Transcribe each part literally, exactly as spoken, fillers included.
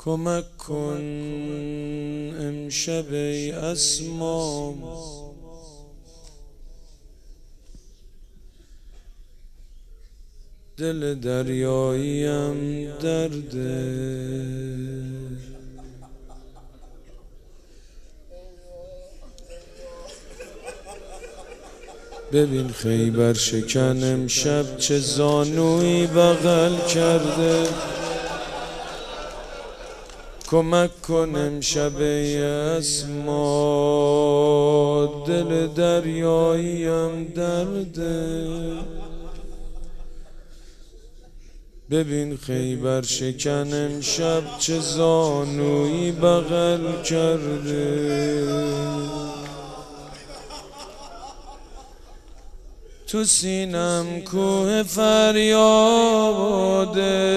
کمک کن امشب ای اسما، دل دریاییم درده. ببین خیبر شکن امشب چه زانویی بغل کرده. کمک کن امشب ای اسما، دل دریاییم درده. ببین خیبر شکن امشب چه زانویی بغل کرده. تو سینم کوه فریاده،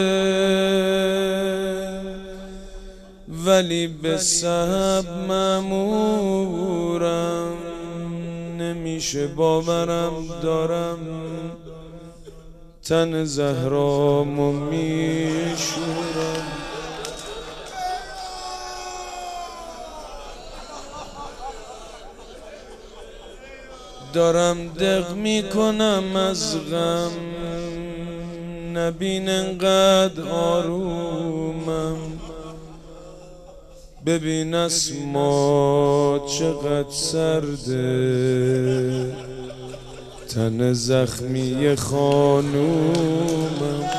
ولی به صحب مأمورم. نمیشه باورم دارم تن زهرامو میشورم. دارم دق میکنم از غم، نبین انقدر آرومم. ببین اسما چقدر سرده، تن زخمی خانومم.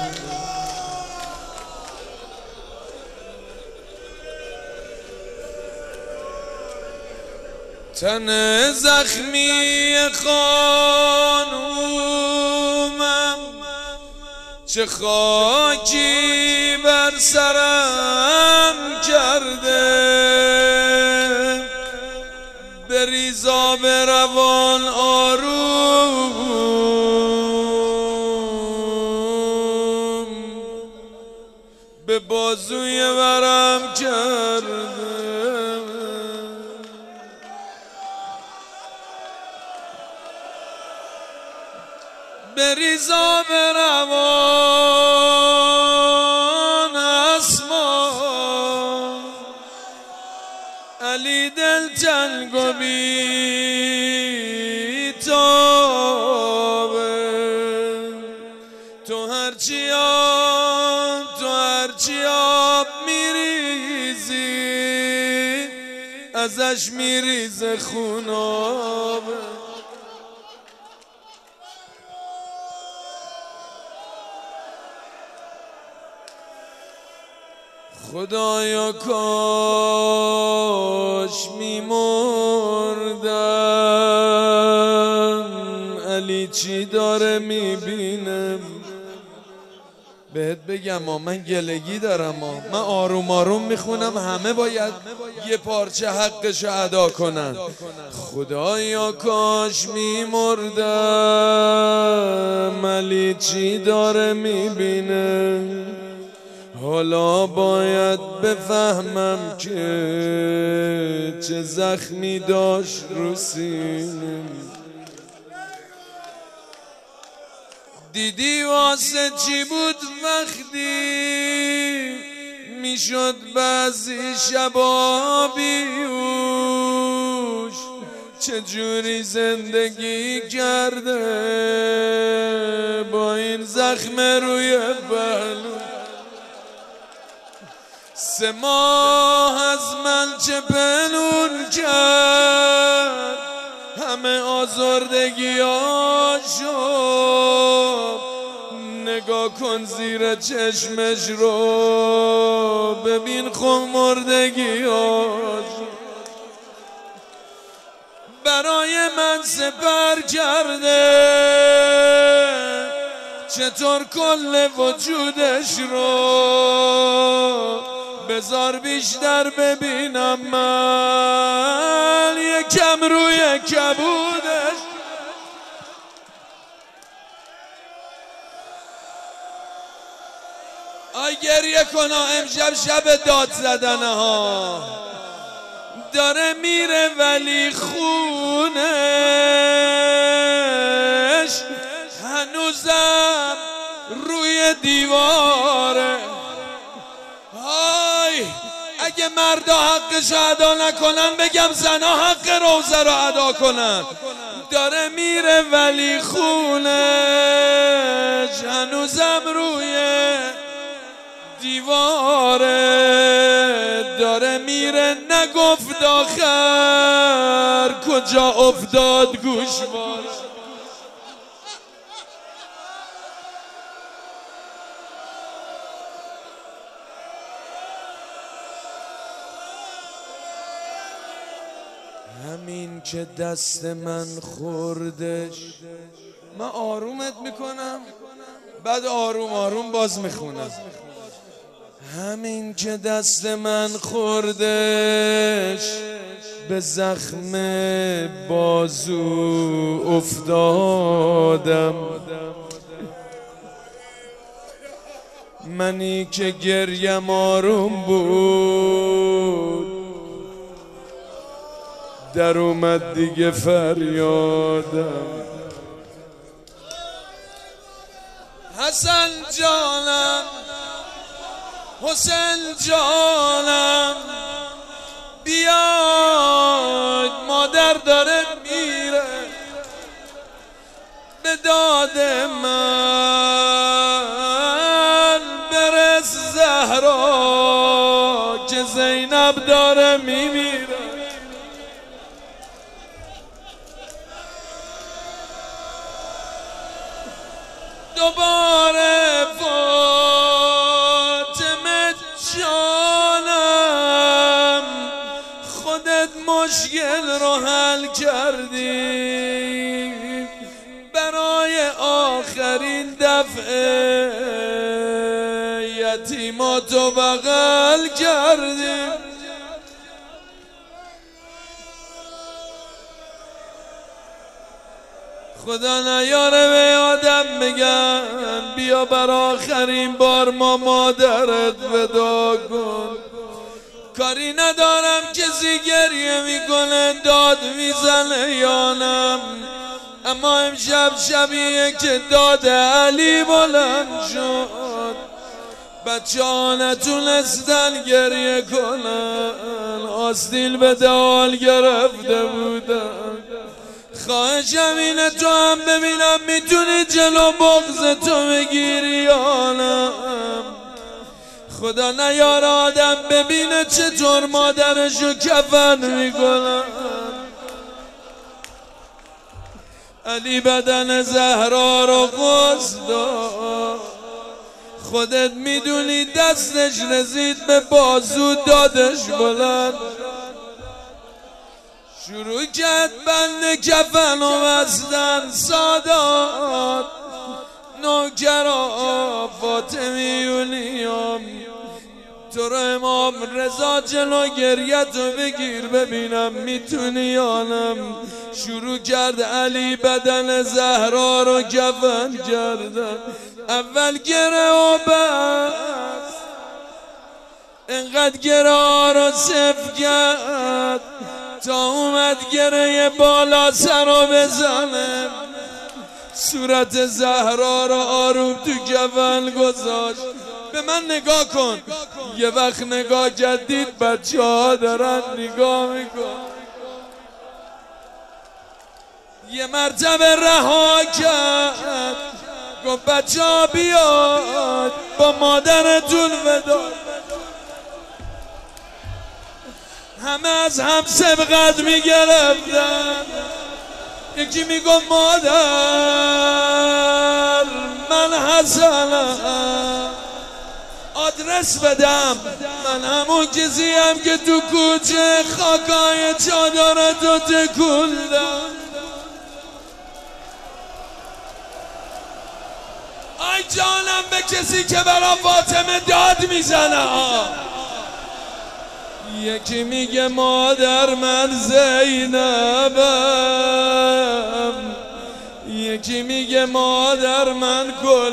تن زخمی خانومم، چه خاکی بر سرم کرده. بریزا به روان آروم، به بازوی ورم کرده. بریزا به روان اسما، علی دل جنگ و بی تابه. تو هرچی آب تو هرچی آب میریزی، ازش میریزه خونابه. خدایا کاش میمردم، علی چی داره میبینم. بهت بگم ما من گلگی دارم، ما من آروم آروم میخونم، همه باید یه پارچه حقشو ادا کنن. خدایا کاش میمردم، علی چی داره میبینه. حالا باید بفهمم که چه زخمی داشت رو سینه. دیدی واسه چی بود وقتی میشد بعضی شبا بیهوش، چجوری زندگی کرده با این زخم روی پهلو. سه ماه از من چه پنون کرد، همه آزردگیاشو. نگاه کن زیر چشمش رو، ببین خمردگیاشو. برای من سپر کرده، چطور کل وجودش رو بذار بیشتر ببینم من، یکم روی کبودش. آی گریه کنا امشب شب داد زدنه ها. داره میره ولی خونش هنوزم روی دیواره. اگه مردا حقش ادا نکنن بگم زنا حق روزه رو ادا کنن. داره میره ولی خونش هنوزم روی دیواره، داره میره نگفت آخر کجا افتاد گوشوار. همین که دست من خوردش، من آرومت میکنم بعد آروم آروم باز میخونم. همین که دست من خوردش به زخم بازو افتادم، منی که گریم آروم بود در اومد دیگه فریادم. حسن جانم حسین جانم بیاید، مادر داره میره به داد من، برس زهرا که زینب داره میمیره. دوباره فاطمه جانم خودت مشکل رو حل کردی، برای آخرین دفعه یتیماتو بغل کردی. خدا نیاره به آدم بگم بیا بر آخرین بار ما مادرت ودا کن. کاری ندارم کسی گریه میکنه داد میزنه یانم، اما امشب شبیه که داد علی بلند شد. بچه ها نتونستن گریه کنن، آستیل به دال گرفته بودن. خواهشم اینه تو هم ببینم میتونی جلو بغض تو بگیری یا نه. خدا نیاره آدم ببینه چطور مادرشو کفن میکنن. علی بدن زهرا رو غص داد، خودت میدونی دستش رسید به بازو دادش بلند. شروع کرد بند کفن و بستن سادات، نوکرا فاطمی یونیام تو رو امام رضا جلو گریتو بگیر ببینم میتونی یانم. شروع کرد علی بدن زهرا رو کفن کردن، اول گره و بست، انقدر گره ها رو صف کرد تا اومد گره بالا سر رو بزنه. صورت زهرا رو آروم تو کفن گذاشت. به من نگاه کن، یه وقت نگاه کردید بچه ها دارن نگاه میکن. یه مرتبه رها کرد گفت بچه ها بیاد با مادرتون ودا. همه از هم سبقت میگرفتن. یکی میگفت مادر من حسنم، آدرس بدم، من همون کسیم که تو کوچه خاکای چادرتو تکوندم. آی جانم به کسی که برا فاطمه داد میزنه. یکی میگه مادر من زینبم، یکی میگه مادر من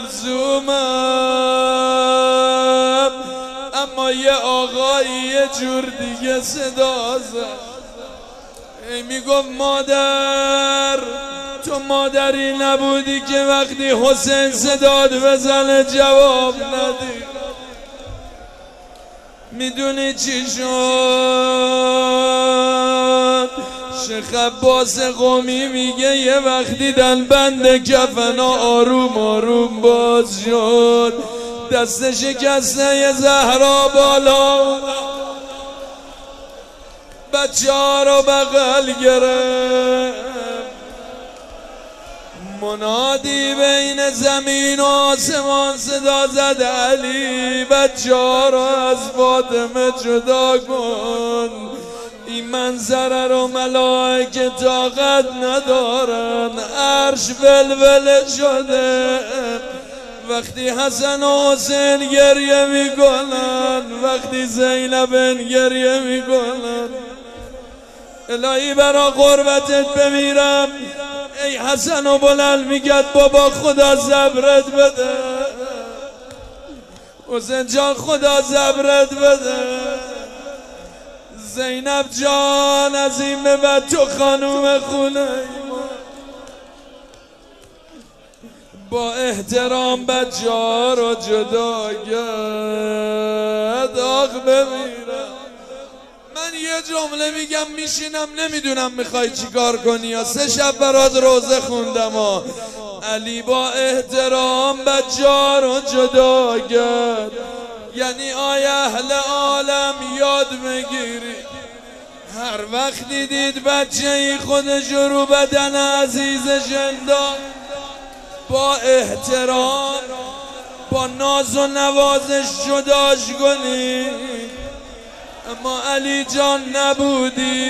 کلثومم، اما یه آقایی یه جور دیگه صدا زد. ای میگفت مادر تو مادری نبودی که وقتی حسین صداد بزنه جواب ندی. میدونی چی شد؟ شیخ عباس قمی میگه یه وقتی دل بند کفنا آروم آروم باز شد، دست شکسته زهرا بالا بچه ها رو بغل گرفت، منادی بین زمین و آسمان صدا زد علی بچه ها رو از فاطمه جدا کن، این منظره رو ملائکه طاقت ندارن، عرش ولوله شده وقتی حسن و حسین گریه میکنن، وقتی زینب گریه میکنن. الهی برا قربتت بمیرم، ای حسن و بلند میگد بابا خدا صبرت بده، حسین جان خدا صبرت بده، زینب جان از این به بعد تو خانوم خونه با احترام بچه ها رو جدا کرد. آخ بمیرم. من یه جمله میگم میشینم نمیدونم میخوای چی کار کنی، یا سه شب برات روزه خوندم ها. علی با احترام بچه ها رو جدا کرد، یعنی آیا اهل عالم یاد بگیری هر وقت دیدید بچه ای خودش رو بدن عزیزش انداخت، با احترام با ناز و نوازش جداش کنی. اما علی جان نبودی،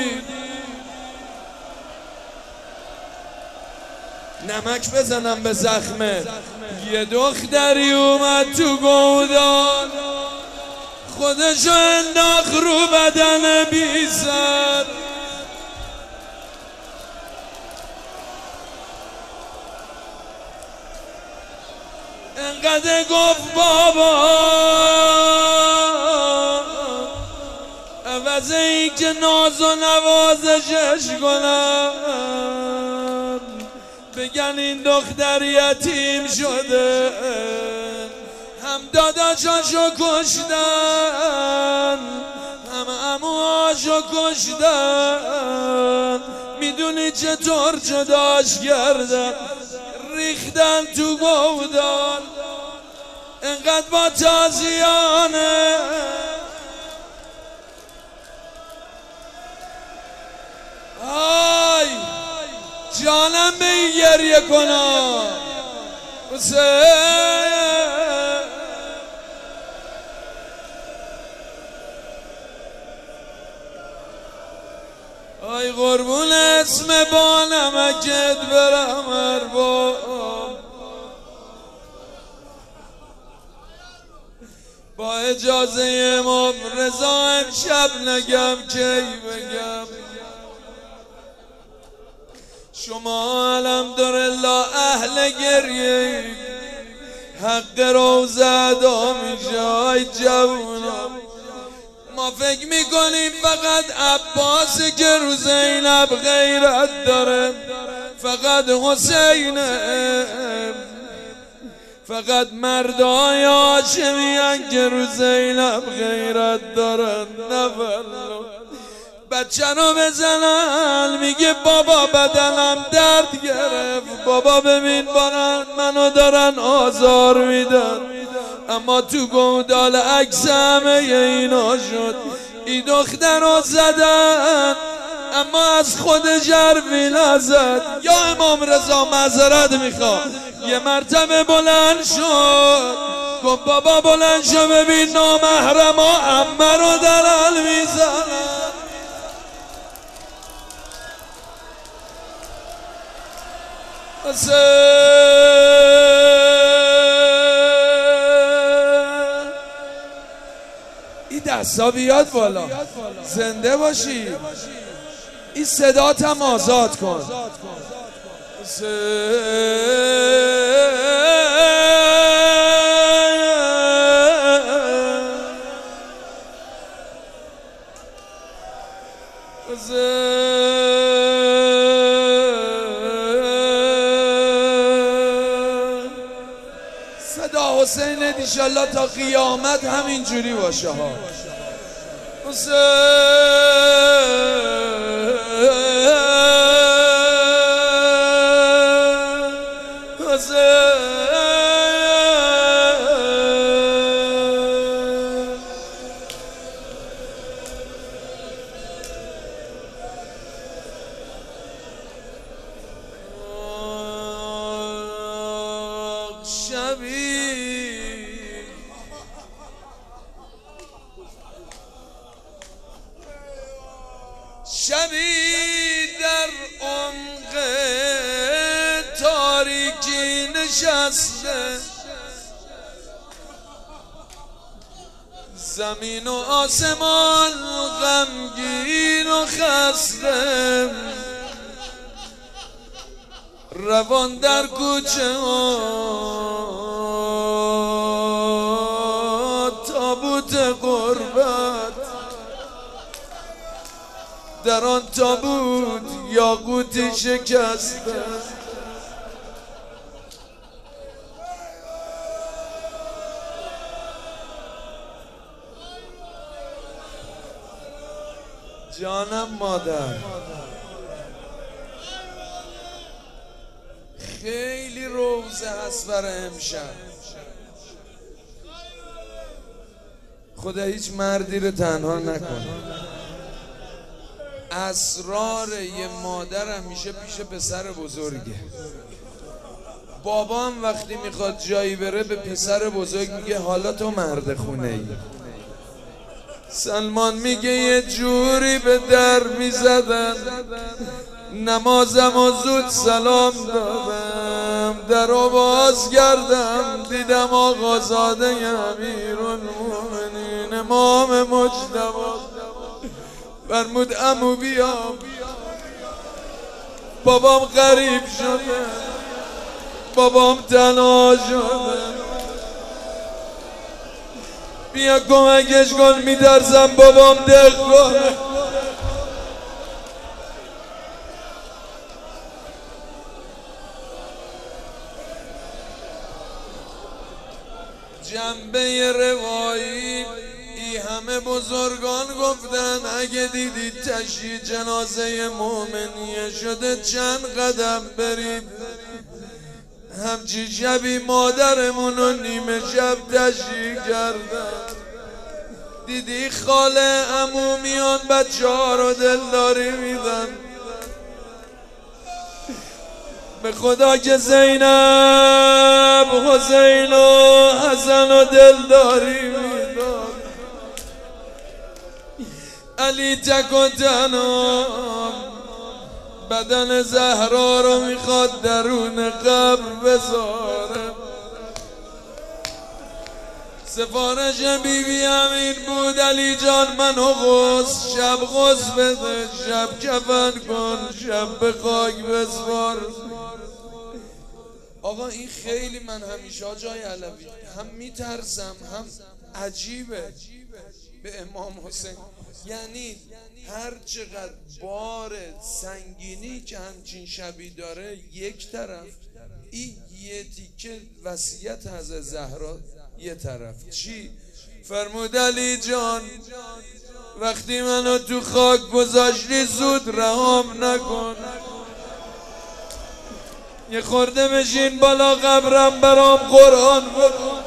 نمک بزنم به زخمه. یه دختری اومد تو گودان، خودشو انداخت رو بدن بی سر، انقدر گفت بابا عوض این که ناز و نوازشش کنم بگن این دختر یتیم شده، هم داداشاشو کشتن هم عموهاشو کشتن، میدونی چطور جداش کردن؟ ریختن تو گودان، انقدر با تازیانه آی جانم به این گریه کنم حسین. آی قربون اسم با نمکت برم ارباب، با اجازه امام رضا امشب نگم کی بگم. شما الحمدلله اهل گریه حق روزه ادا میشه. آی جوونا ما فکر میکنیم فقط عباس که رو زینب غیرت داره، فقط حسینه، فقط مردای هاشمیان که رو زینب غیرت دارن. نه بچه رو بزنن میگه بابا بدنم درد گرفت، بابا ببین بارن منو دارن آزار میدن. اما تو گودال عکس همه اینا شد، ای دختر رو زدن اما از خودش حرفی نزد. یا امام رضا معذرت میخواد، یه مرتبه بلند شد گفت بابا بلند شو ببین نامحرم ها عمه رو دارن میزنن. این دستا بیاد بالا، زنده باشی، این صداتم آزاد کن. صدا حسین انشالله تا قیامت همینجوری باشه ها. شبی در عمق تاریکی نشسته، زمین و آسمان غمگین و خسته، روان در کوچه ها تابوت غربت، در آن تابوت یاقوتی شکسته. جانم مادر، خیلی روزه هست برای امشب. خدا هیچ مردی رو تنها نکنه. اسرار یه مادر همیشه پیش پسر بزرگه. بابام وقتی میخواد جایی بره به پسر بزرگ میگه حالا تو مرد خونه ای. سلمان میگه یه جوری به در میزدن، نمازم و زود سلام دادم، در رو باز کردم دیدم آقازاده امیرالمومنین امام مجتبی فرمود عمو بیا. بابام غریب شده، بابام تنها شده، بیا کمکش کن، میترسم بابام دق کنه. جنبه روایی ای همه بزرگان گفتن اگه دیدید تشییع جنازه مومنیه شده چند قدم برید. همچی شبی مادرمونو نیمه شب تشییع کردن. دیدی خاله عمو میان بچه ها رو دلداری میدن. به خدا که زینب حسین و حسن و دلداری میدن. علی تک و تنها بدن زهرا رو میخواد درون قبر بذاره. سفارش بیبی همین بود علی جان منو غسل، شب غسل بده، شب کفن کن، شب به خاک بسپار. آقا این خیلی من همیشه جای علوی هم میترسم هم عجیبه به امام حسین. یعنی هر چقدر بار سنگینی که همچین شبی داره یک طرف، این یه تیکه وصیت حضرت زهرا یه طرف. چی؟ فرمود علی جان وقتی منو تو خاک گذاشتی زود رهام نکن، یه خورده بشین بالا قبرم برام قرآن بخون.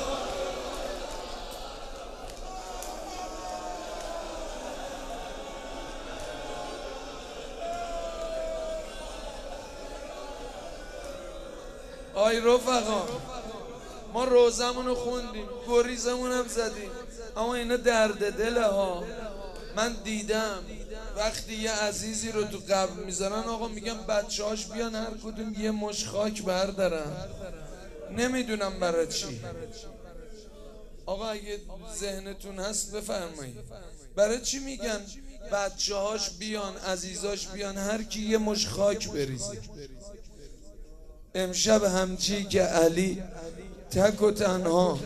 آی رفقا ما روزمونو خوندیم، گریزمونم زدیم، اما اینا درد دله ها. من دیدم وقتی یه عزیزی رو تو قبر میذارن آقا میگم بچه هاش بیان هر کدوم یه مش خاک بردارن. نمیدونم برای چی. آقا اگه ذهنتون هست بفرمایید برای چی میگن بچه هاش بیان عزیزاش بیان هر کی یه مش خاک بریزه. امشب همچی که علی تک و تنها.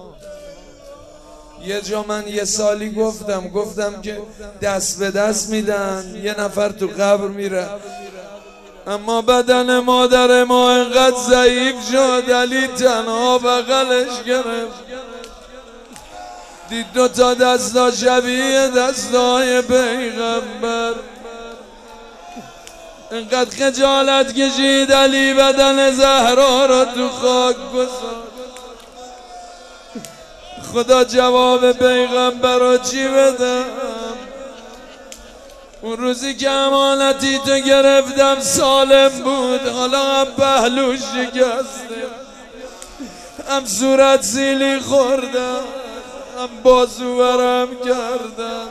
یه جا من یه سالی گفتم گفتم که دست به دست میدن یه نفر تو قبر میره، اما بدن مادر ما انقدر ضعیف شد علی تنها بغلش گرفت. دید دو تا دستا شبیه دستای پیغمبر. انقدر خجالت کشید علی بدن زهرا را تو خاک گذاشت. خدا جواب پیغمبر را چی بدم؟ اون روزی که امانتی تو گرفتم سالم بود، حالا هم پهلو شکسته، هم صورت سیلی خوردم، هم بازو برم کردم.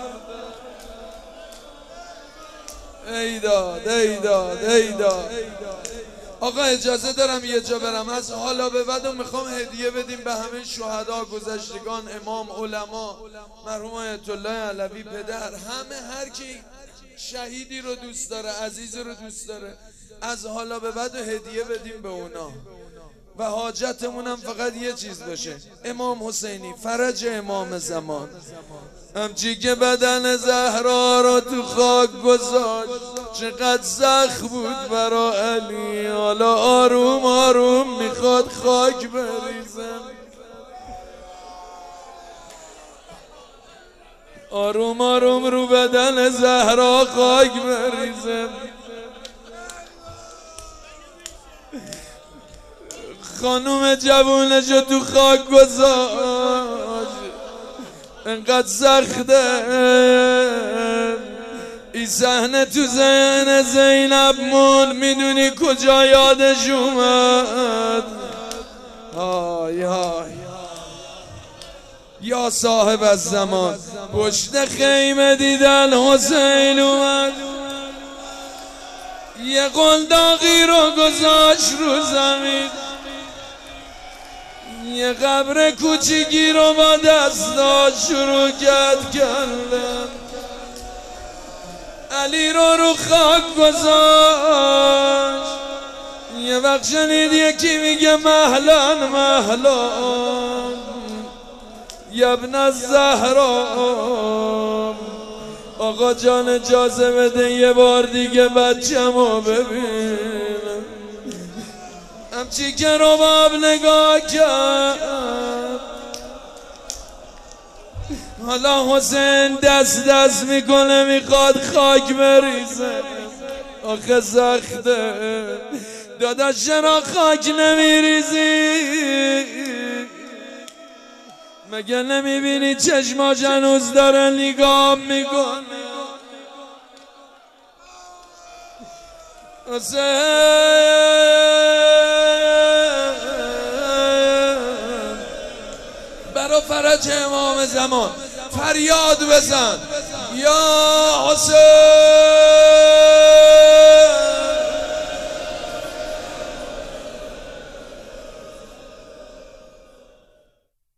ای داد ای داد ای داد. آقا اجازه دارم یه جا برم؟ از حالا به بعد میخوام هدیه بدیم به همه شهدا، گذشتگان، امام، علما، مرحوم آیت الله علوی، پدر، همه هر کی شهیدی رو دوست داره، عزیز رو دوست داره، از حالا به بعد هدیه بدیم به اونا. و حاجتمون هم فقط یه چیز باشه، امام حسینی، فرج امام زمان. همچی که بدن زهرا رو تو خاک گذاشت، چقدر سخت بود برا علی، حالا آروم آروم میخواد خاک بریزم. آروم آروم رو بدن زهرا خاک بریزم. خانوم جوونشو تو خاک گذاشت، انقدر سخته. این صحنه تو ذهن زینب مون، میدونی کجا یادش اومد؟ های های یا صاحب الزمان، پشت خیمه دیدن حسین اومد، یه قلداقی رو گذاشت رو زمین، یه قبر کوچیکی رو با دستا شروع کرد کردن. علی رو رو خاک گذاشت. یه وقت شنید یکی میگه مهلان مهلان یا ابن الزهرا. آقا جان اجازه بده یه بار دیگه بچه‌مو ببین. همچی که رباب نگاه کرد، حالا حسین دست دست میکنه میخواد خاک بریزه. آخه سخته داداش، چرا خاک نمیریزی؟ مگه نمیبینی چشماش هنوز داره نگاه میکنه؟ برا فرج امام زمان فریاد بزن یا حسین.